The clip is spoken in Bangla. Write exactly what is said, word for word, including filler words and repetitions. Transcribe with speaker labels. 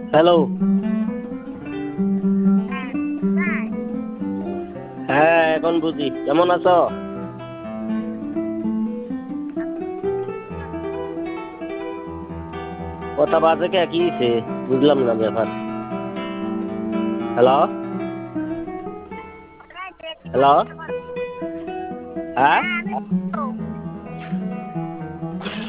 Speaker 1: হ্যালো। হ্যাঁ এখন বুঝি, কেমন আছো? কথা বাজে কে, কি হয়েছে? বুঝলাম না ব্যাপার। Hello hello. হ্যাঁ